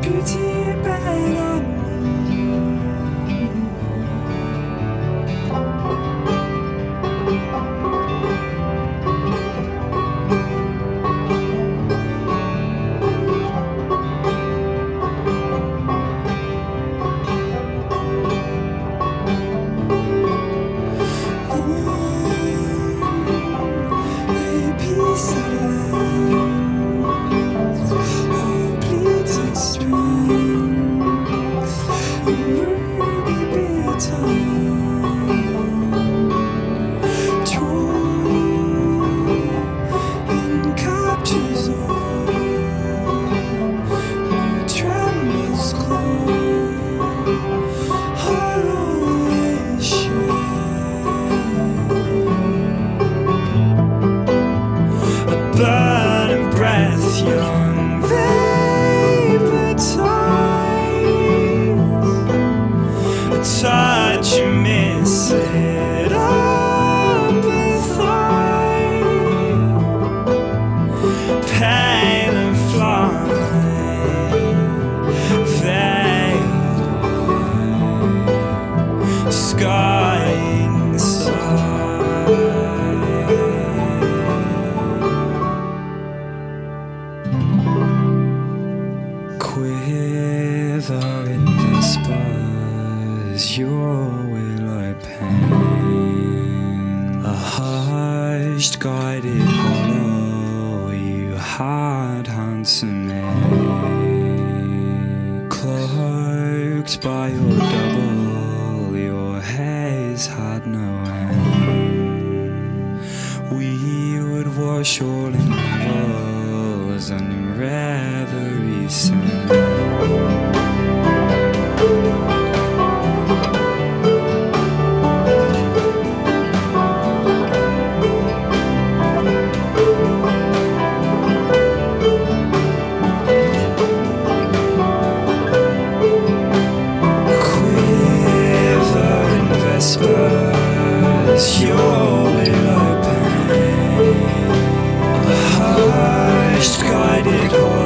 burning breath, young vapor ties, a touch you miss it up and thigh, pale and flying, veiled, skying the side. Quivering whispers your will like pain, a hushed guided hollow you had handsome made, cloaked by your double your haze had no end. We would wash all in rivers and in reverie sand. Whispers your will open, a hushed guided horse.